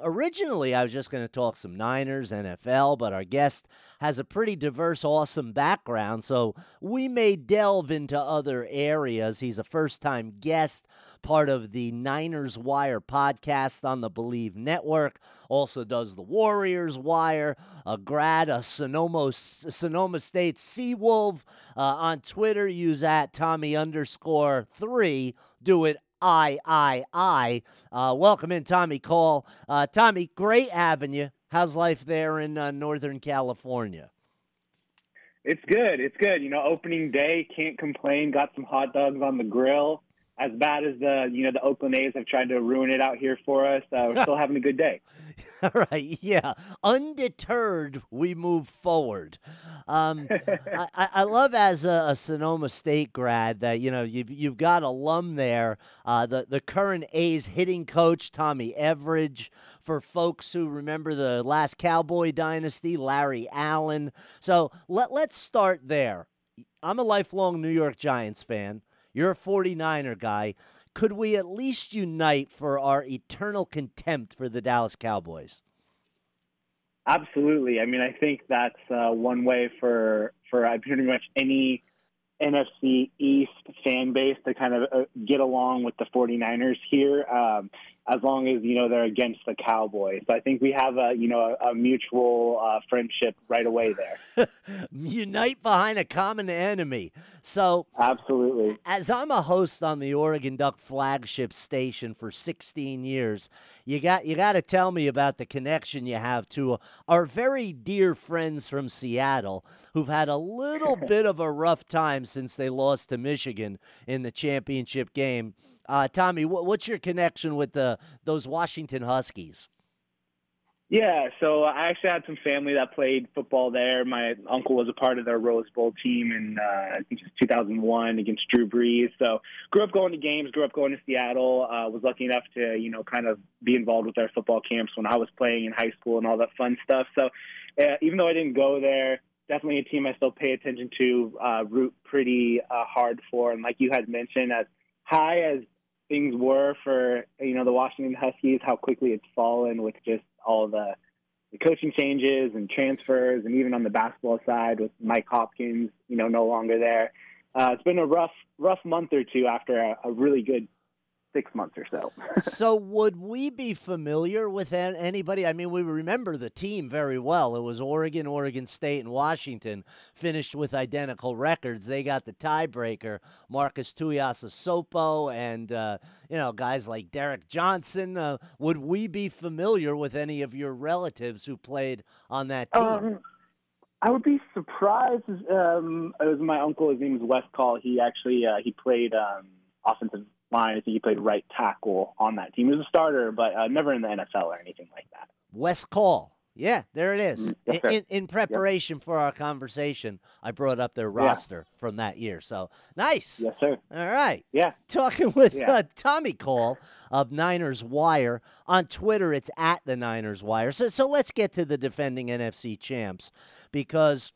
Originally, I was just going to talk some Niners, NFL, but our guest has a pretty diverse, awesome background, so we may delve into other areas. He's a first-time guest, part of the Niners Wire podcast on the Believe Network, also does the Warriors Wire, a grad, a Sonoma State Seawolf. On Twitter, use at Tommy_3. Do it I. Welcome in, Tommy Call. Tommy, great having you. How's life there in Northern California? It's good. It's good. Opening day, can't complain. Got some hot dogs on the grill. As bad as the Oakland A's have tried to ruin it out here for us, we're still having a good day. All right, yeah. Undeterred, we move forward. I love as a Sonoma State grad that you've got alum there. The current A's hitting coach Tommy Everidge. For folks who remember the last Cowboy dynasty, Larry Allen. So let's start there. I'm a lifelong New York Giants fan. You're a 49er guy. Could we at least unite for our eternal contempt for the Dallas Cowboys? Absolutely. I mean, I think that's one way for pretty much any NFC East fan base to kind of get along with the 49ers here, as long as, they're against the Cowboys. So I think we have a mutual friendship right away there. Unite behind a common enemy. So absolutely. As I'm a host on the Oregon Duck flagship station for 16 years, you got to tell me about the connection you have to our very dear friends from Seattle who've had a little bit of a rough time since they lost to Michigan in the championship game. Tommy, what's your connection with those Washington Huskies? Yeah, so I actually had some family that played football there. My uncle was a part of their Rose Bowl team in, I think it was 2001 against Drew Brees. So grew up going to games, grew up going to Seattle, was lucky enough to, kind of be involved with their football camps when I was playing in high school and all that fun stuff. So even though I didn't go there, definitely a team I still pay attention to, root pretty hard for. And like you had mentioned, as high as things were for, the Washington Huskies, how quickly it's fallen with just all the coaching changes and transfers, and even on the basketball side with Mike Hopkins, no longer there. It's been a rough month or two after a really good 6 months or so. So would we be familiar with anybody? I mean, we remember the team very well. It was Oregon, Oregon State, and Washington finished with identical records. They got the tiebreaker, Marcus Tuiasosopo and, guys like Derek Johnson. Would we be familiar with any of your relatives who played on that team? I would be surprised. It was my uncle. His name is Wes Call. He actually he played offensive line. I think he played right tackle on that team. He was a starter, but never in the NFL or anything like that. Wes Call. Yeah, there it is. Yes, in preparation for our conversation, I brought up their roster from that year. So, nice. Yes, sir. All right. Yeah. Talking with Tommy Call of Niners Wire. On Twitter, it's at the Niners Wire. So let's get to the defending NFC champs, because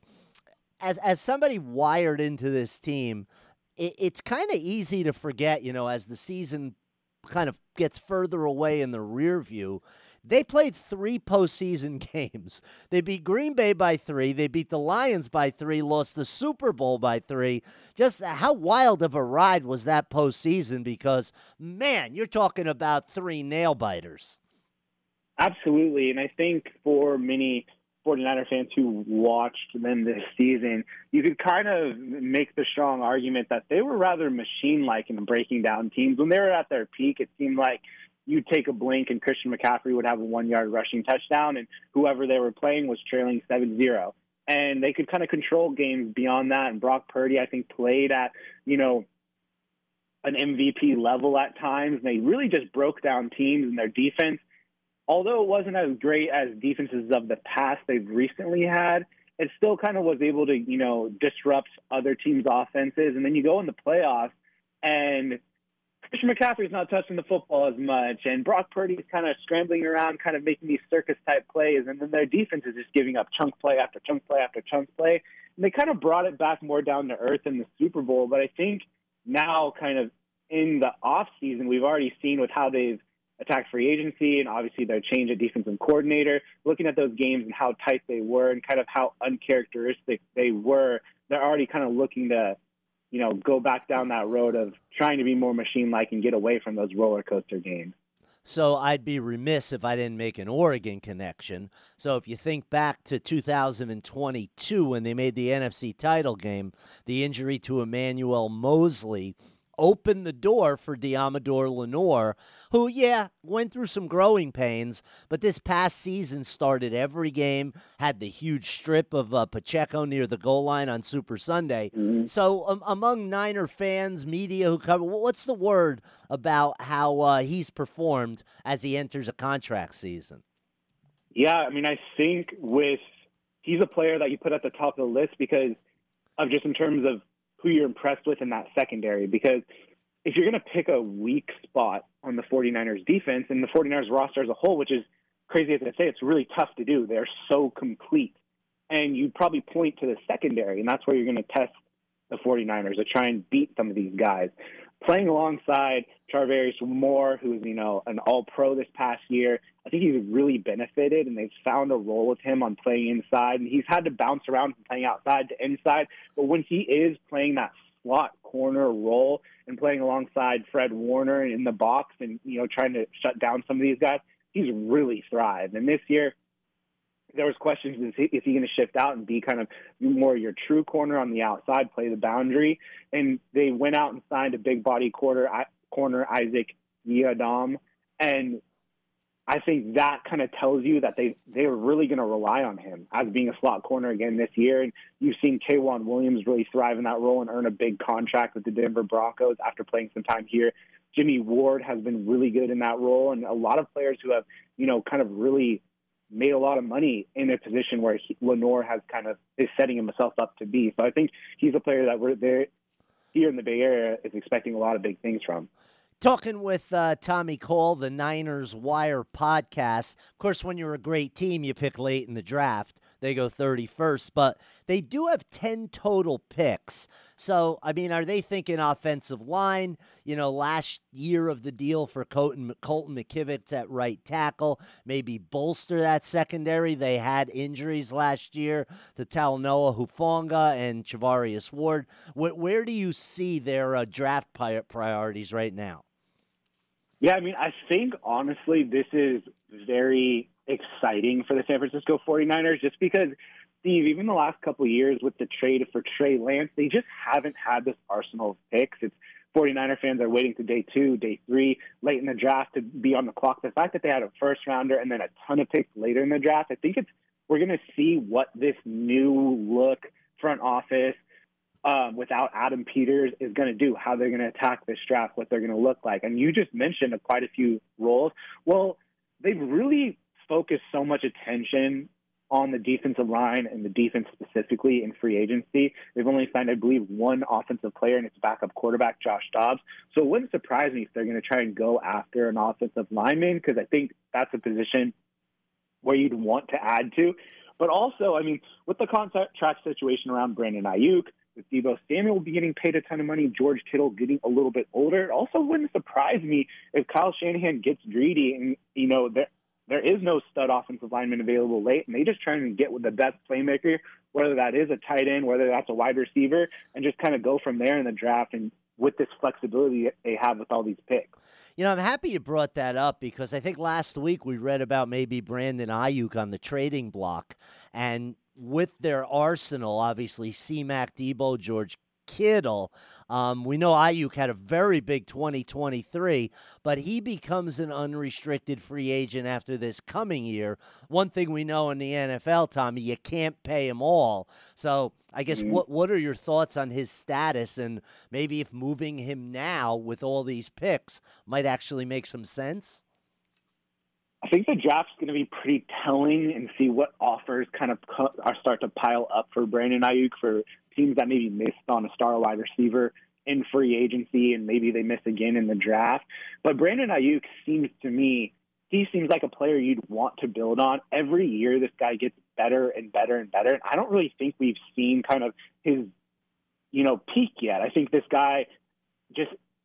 as somebody wired into this team, it's kind of easy to forget, as the season kind of gets further away in the rear view. They played 3 postseason games. They beat Green Bay by 3. They beat the Lions by 3, lost the Super Bowl by 3. Just how wild of a ride was that postseason? Because, man, you're talking about 3 nail-biters. Absolutely, and I think for many 49er fans who watched them this season, you could kind of make the strong argument that they were rather machine-like in breaking down teams. When they were at their peak, it seemed like you'd take a blink and Christian McCaffrey would have a 1-yard rushing touchdown, and whoever they were playing was trailing 7-0. And they could kind of control games beyond that. And Brock Purdy, I think, played at, an MVP level at times. And they really just broke down teams and their defense. Although it wasn't as great as defenses of the past they've recently had, it still kind of was able to, disrupt other teams' offenses. And then you go in the playoffs, and Christian McCaffrey's not touching the football as much, and Brock Purdy's kind of scrambling around, kind of making these circus-type plays, and then their defense is just giving up chunk play after chunk play after chunk play. And they kind of brought it back more down to earth in the Super Bowl, but I think now kind of in the off season, we've already seen with how they've attack free agency and obviously their change at defensive coordinator, looking at those games and how tight they were and kind of how uncharacteristic they were, they're already kind of looking to, go back down that road of trying to be more machine-like and get away from those roller coaster games. So I'd be remiss if I didn't make an Oregon connection. So if you think back to 2022 when they made the NFC title game, the injury to Emmanuel Mosley opened the door for Deommodore Lenoir, who, went through some growing pains, but this past season started every game, had the huge strip of Pacheco near the goal line on Super Sunday. Mm-hmm. So among Niner fans, media who cover, what's the word about how he's performed as he enters a contract season? Yeah, I mean, I think he's a player that you put at the top of the list because of just in terms of who you're impressed with in that secondary, because if you're going to pick a weak spot on the 49ers defense and the 49ers roster as a whole, which is crazy as I say, it's really tough to do. They're so complete. And you probably point to the secondary, and that's where you're going to test the 49ers to try and beat some of these guys. Playing alongside Charvarius Moore, who's, an all-pro this past year, I think he's really benefited, and they've found a role with him on playing inside. And he's had to bounce around from playing outside to inside. But when he is playing that slot corner role and playing alongside Fred Warner in the box and, trying to shut down some of these guys, he's really thrived. And this year, there was questions, is he going to shift out and be kind of more your true corner on the outside, play the boundary? And they went out and signed a big body corner, Isaac Yiadom. And I think that kind of tells you that they were really going to rely on him as being a slot corner again this year. And you've seen K'Wan Williams really thrive in that role and earn a big contract with the Denver Broncos after playing some time here. Jimmy Ward has been really good in that role. And a lot of players who have, kind of really made a lot of money in a position where Lenoir has is setting himself up to be. So I think he's a player that we're there here in the Bay Area is expecting a lot of big things from. Talking with Tommy Cole, the Niners Wire podcast. Of course, when you're a great team, you pick late in the draft. They go 31st, but they do have 10 total picks. So, I mean, are they thinking offensive line? Last year of the deal for Colton McKivitz at right tackle, maybe bolster that secondary. They had injuries last year to Talanoa Hufanga and Charvarius Ward. Where do you see their draft priorities right now? Yeah, I mean, I think, honestly, this is very exciting for the San Francisco 49ers just because, Steve, even the last couple of years with the trade for Trey Lance, they just haven't had this arsenal of picks. It's 49er fans are waiting to day 2, day 3, late in the draft to be on the clock. The fact that they had a first rounder and then a ton of picks later in the draft, I think we're going to see what this new look front office without Adam Peters is going to do, how they're going to attack this draft, what they're going to look like. And you just mentioned quite a few roles. Well, they've really focused so much attention on the defensive line and the defense specifically in free agency. They've only signed, I believe, one offensive player, and it's backup quarterback Josh Dobbs. So it wouldn't surprise me if they're going to try and go after an offensive lineman because I think that's a position where you'd want to add to. But also, I mean, with the contract situation around Brandon Ayuk, with Deebo Samuel will be getting paid a ton of money, George Kittle getting a little bit older. It also wouldn't surprise me if Kyle Shanahan gets greedy and, there is no stud offensive lineman available late, and they just try and get with the best playmaker, whether that is a tight end, whether that's a wide receiver, and just kind of go from there in the draft and with this flexibility they have with all these picks. I'm happy you brought that up because I think last week we read about maybe Brandon Ayuk on the trading block, and with their arsenal, obviously, C-Mac, Deebo, George Kittle. We know Ayuk had a very big 2023, but he becomes an unrestricted free agent after this coming year. One thing we know in the NFL, Tommy, you can't pay him all. So I guess what are your thoughts on his status and maybe if moving him now with all these picks might actually make some sense? I think the draft's going to be pretty telling and see what offers kind of start to pile up for Brandon Ayuk for teams that maybe missed on a star wide receiver in free agency and maybe they miss again in the draft. But Brandon Ayuk seems to me, he seems like a player you'd want to build on. Every year this guy gets better and better and better. And I don't really think we've seen kind of his, peak yet. I think this guy just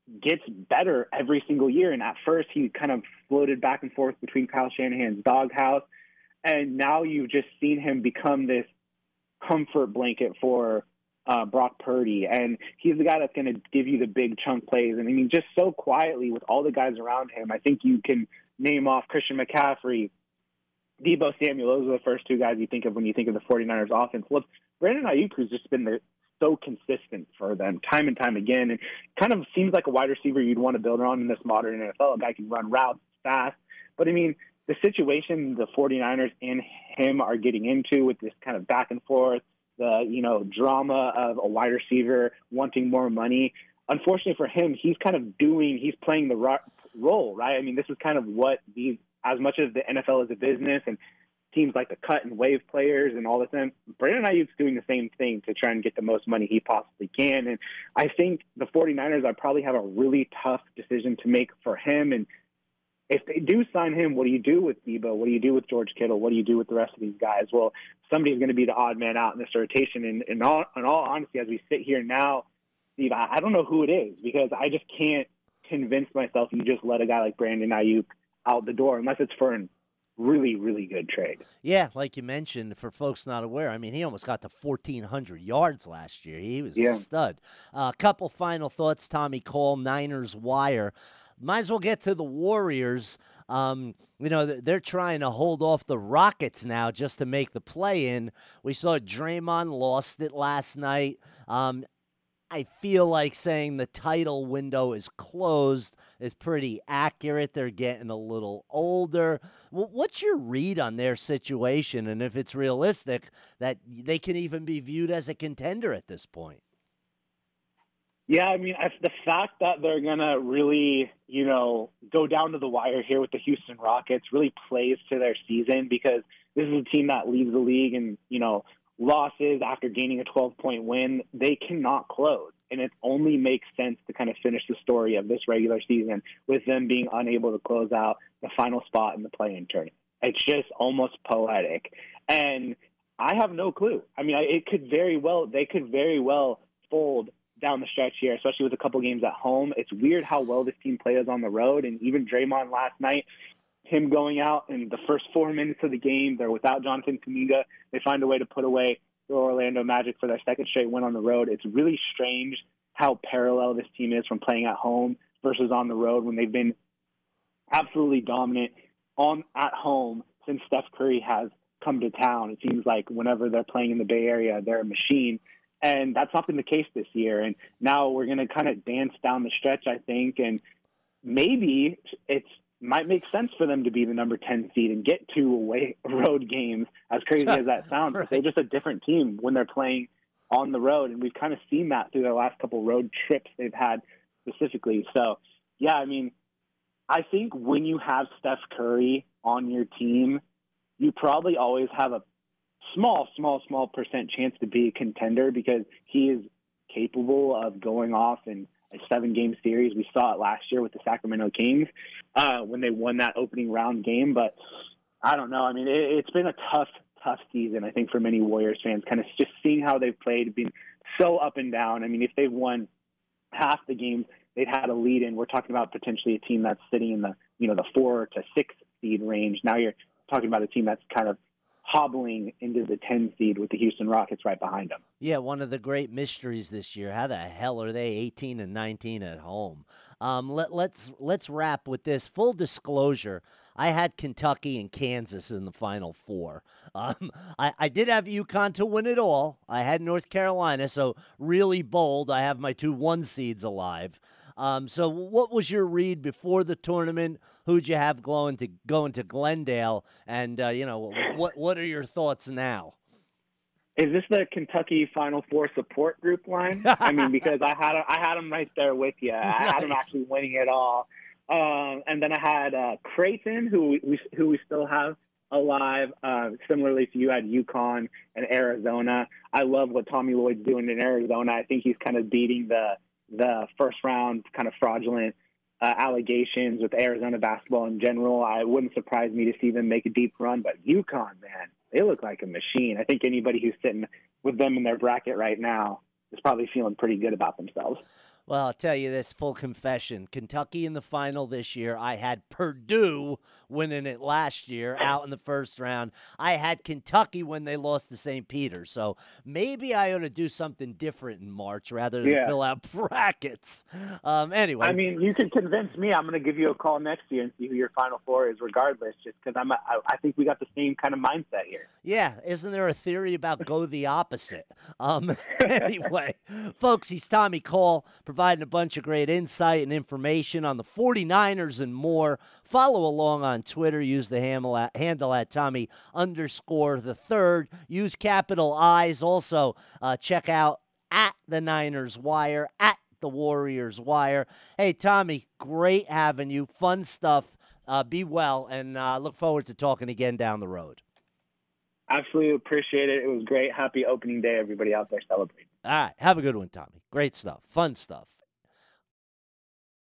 gets better every single year. And at first, he kind of floated back and forth between Kyle Shanahan's doghouse. And now you've just seen him become this comfort blanket for Brock Purdy. And he's the guy that's going to give you the big chunk plays. And I mean, just so quietly with all the guys around him, I think you can name off Christian McCaffrey, Deebo Samuel. Those are the first two guys you think of when you think of the 49ers offense. Look, Brandon Ayuk, who's just been so consistent for them time and time again, and kind of seems like a wide receiver you'd want to build on in this modern NFL. A guy can run routes fast. But, I mean, the situation the 49ers and him are getting into with this kind of back and forth, the, drama of a wide receiver wanting more money, unfortunately for him, he's playing the role, right? I mean, this is kind of what as much as the NFL is a business and teams like the cut and wave players and all this, Brandon Ayuk's doing the same thing to try and get the most money he possibly can. And I think the 49ers probably have a really tough decision to make for him. And if they do sign him, what do you do with Deebo? What do you do with George Kittle? What do you do with the rest of these guys? Well, somebody's going to be the odd man out in this rotation. And in all honesty, as we sit here now, Steve, I don't know who it is, because I just can't convince myself you just let a guy like Brandon Ayuk out the door unless it's for a really, really good trade. Yeah, like you mentioned, for folks not aware, I mean, he almost got to 1,400 yards last year. He was a stud. A couple final thoughts, Tommy Cole, Niners Wire. Might as well get to the Warriors. They're trying to hold off the Rockets now just to make the play-in. We saw Draymond lost it last night. I feel like saying the title window is closed is pretty accurate. They're getting a little older. What's your read on their situation, and if it's realistic that they can even be viewed as a contender at this point? Yeah, I mean, the fact that they're going to really, go down to the wire here with the Houston Rockets really plays to their season, because this is a team that leads the league in, losses after gaining a 12-point win. They cannot close, and it only makes sense to kind of finish the story of this regular season with them being unable to close out the final spot in the play-in tournament. It's just almost poetic, and I have no clue. I mean, they could very well fold down the stretch here, especially with a couple games at home. It's weird how well this team plays on the road, and even Draymond last night, him going out in the first 4 minutes of the game, they're without Jonathan Kuminga. They find a way to put away the Orlando Magic for their second straight win on the road. It's really strange how parallel this team is from playing at home versus on the road, when they've been absolutely dominant at home since Steph Curry has come to town. It seems like whenever they're playing in the Bay Area, they're a machine. And that's not been the case this year. And now we're going to kind of dance down the stretch, I think, and maybe it might make sense for them to be the number 10 seed and get 2 road games, as crazy as that sounds. Right. But they're just a different team when they're playing on the road, and we've kind of seen that through their last couple road trips they've had specifically. So, yeah, I mean, I think when you have Steph Curry on your team, you probably always have a small percent chance to be a contender, because he is capable of going off in a 7-game series. We saw it last year with the Sacramento Kings when they won that opening round game. But I don't know. I mean, it's been a tough season, I think, for many Warriors fans, kind of just seeing how they've played, being so up and down. I mean, if they've won half the games they'd had a lead in, we're talking about potentially a team that's sitting in the 4 to 6 seed range. Now you're talking about a team that's kind of hobbling into the 10 seed with the Houston Rockets right behind them. Yeah, one of the great mysteries this year. How the hell are they 18-19 at home? Let's wrap with this. Full disclosure, I had Kentucky and Kansas in the Final Four. I did have UConn to win it all. I had North Carolina, so really bold. I have my 2 1 seeds alive. So what was your read before the tournament? Who'd you have going to Glendale? And, what are your thoughts now? Is this the Kentucky Final Four support group line? I mean, because I had them right there with you. I had them actually winning it all. And then I had Creighton, who we still have alive. Similarly to you, had UConn and Arizona. I love what Tommy Lloyd's doing in Arizona. I think he's kind of beating the first round kind of fraudulent allegations with Arizona basketball in general. I wouldn't surprise me to see them make a deep run, but UConn, man, they look like a machine. I think anybody who's sitting with them in their bracket right now is probably feeling pretty good about themselves. Well, I'll tell you this, full confession. Kentucky in the final this year. I had Purdue winning it last year out in the first round. I had Kentucky when they lost to St. Peter. So maybe I ought to do something different in March rather than Yeah. fill out brackets. Anyway. I mean, you could convince me. I'm going to give you a call next year and see who your Final Four is, regardless. Just because I think we got the same kind of mindset here. Yeah, isn't there a theory about go the opposite? Anyway, folks, he's Tommy Cole, providing a bunch of great insight and information on the 49ers and more. Follow along on Twitter. Use the handle at Tommy_the3rd. Use capital I's. Also, check out at the Niners Wire, at the Warriors Wire. Hey, Tommy, great having you. Fun stuff. Be well, and look forward to talking again down the road. Absolutely appreciate it. It was great. Happy opening day, everybody out there celebrating. All right. Have a good one, Tommy. Great stuff. Fun stuff.